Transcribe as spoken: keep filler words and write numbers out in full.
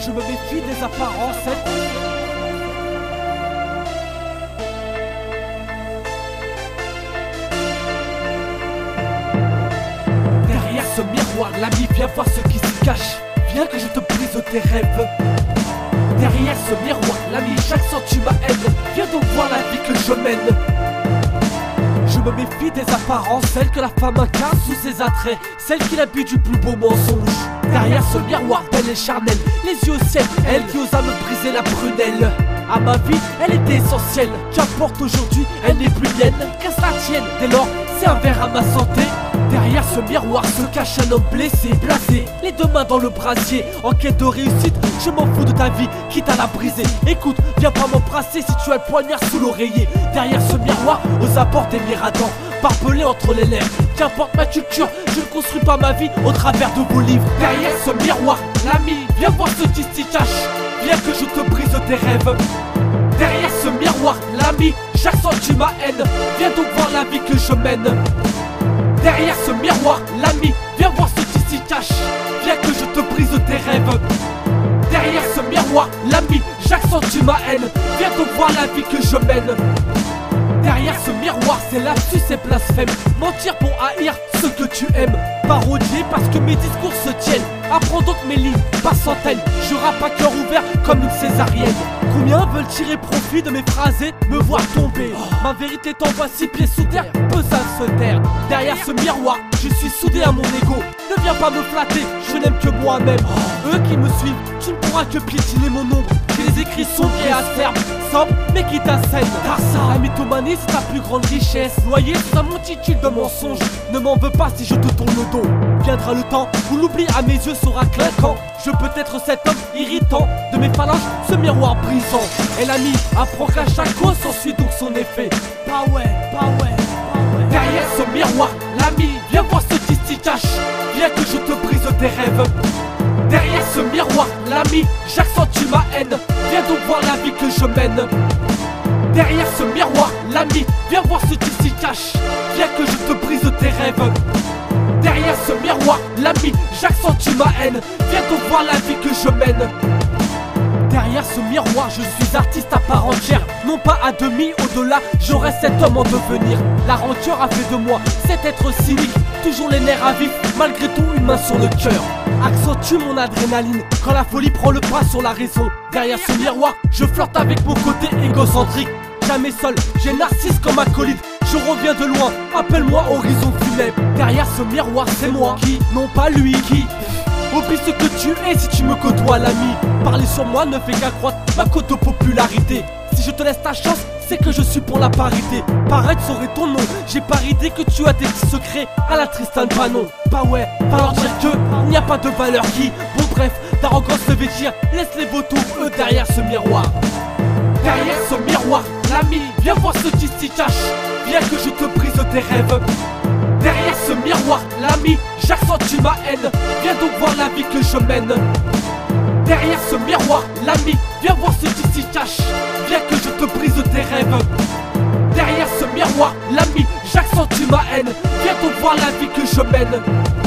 Je me méfie des apparences. Derrière ce miroir, l'ami, viens voir ce qui s'y cache. Viens que je te brise tes rêves. Derrière ce miroir, l'ami, j'accentue tu ma haine. Viens donc voir la vie que je mène. Je me méfie des apparences, celles que la femme incarne sous ses attraits, celle qui l'habille du plus beau mensonge. Derrière ce miroir belle et charnelle, les yeux au ciel, elle qui osa me briser la prunelle. À ma vie, elle était essentielle, qu'importe aujourd'hui, elle n'est plus mienne, qu'à cela tienne. Dès lors, c'est un verre à ma santé. Derrière ce miroir se cache un homme blessé, blasé, les deux mains dans le brasier. En quête de réussite, je m'en fous de ta vie, quitte à la briser. Écoute, viens pas m'embrasser si tu as le poignard sous l'oreiller. Derrière ce miroir, aux abords des miradors, barbelés entre les lèvres. Qu'importe ma culture, je ne construis pas ma vie au travers de vos livres. Derrière ce miroir, l'ami, viens voir ce qui s'y cache. Viens que je te brise tes rêves. Derrière ce miroir, l'ami, j'accentue ma haine. Viens donc voir la vie que je mène. Derrière ce miroir, l'ami, viens voir ce qui s'y cache. Viens que je te brise tes rêves. Derrière ce miroir, l'ami, j'accentue ma haine. Viens donc voir la vie que je mène. Derrière ce miroir, c'est lapsus et blasphème. Mentir pour haïr ce que tu aimes. Parodier parce que mes discours se tiennent. Apprends donc mes lignes, par centaines. Je rappe à cœur ouvert comme une césarienne. Combien veulent tirer profit de mes phrases et me voir tomber? Ma vérité t'envoie six pieds sous terre, peu ça se taire. Derrière ce miroir, je suis soudé à mon ego. Ne viens pas me flatter, je n'aime que moi-même. Eux qui me suivent, tu ne pourras que piétiner mon ombre. J'ai les écrits sombres et acerbes, sobres mais qui t'assènent. Car ça, la mythomanie c'est ta plus grande richesse. Noyé sous un monticule de mensonges. Ne m'en veux pas si je te tourne le dos. Viendra le temps où l'oubli à mes yeux sera clinquant. Je peux être cet homme irritant, de mes phalanges ce miroir brisant. Et l'ami apprend qu'à chaque cause s'ensuit donc son effet. Bah ouais, bah ouais, bah ouais. Derrière ce miroir, l'ami, viens voir ce qui s'y cache. Viens que je te brise tes rêves. Derrière ce miroir, l'ami, j'accentue ma haine. Viens donc voir la vie que je mène. Derrière ce miroir, l'ami, viens voir ce qui s'y cache. Viens que je te brise tes rêves. Derrière ce miroir, l'ami, j'accentue ma haine. Viens donc voir la vie que je mène. Derrière ce miroir, je suis artiste à part entière. Non pas à demi, au-delà, j'aurai cet homme en devenir. La rancœur a fait de moi cet être cynique. Toujours les nerfs à vif, malgré tout une main sur le cœur. Accentue mon adrénaline quand la folie prend le pas sur la raison. Derrière ce miroir, je flirte avec mon côté égocentrique. Jamais seul, j'ai Narcisse comme acolyte. Je reviens de loin, appelle-moi horizon funèbre. Derrière ce miroir, c'est moi qui, non pas lui qui. Oublie ce que tu es si tu me côtoies l'ami. Parler sur moi ne fait qu'accroître ma cote de popularité. Si je te laisse ta chance, c'est que je suis pour la parité. Paraître serait ton nom, j'ai pas idée que tu as des petits secrets à la Tristan Panon. Bah ouais, va leur dire que il n'y a pas de valeur qui. Bon bref, d'arrogance se vêtir, laisse les vautours eux derrière ce miroir. Derrière ce miroir, l'ami, viens voir ce qui s'y cache. Viens que je te brise tes rêves. Derrière ce miroir, l'ami, j'accentue ma haine. Viens donc voir la vie que je mène. Derrière ce miroir, l'ami, viens voir ce qui s'y cache. Viens que je te brise tes rêves. Derrière ce miroir, l'ami, j'accentue ma haine. Viens donc voir la vie que je mène.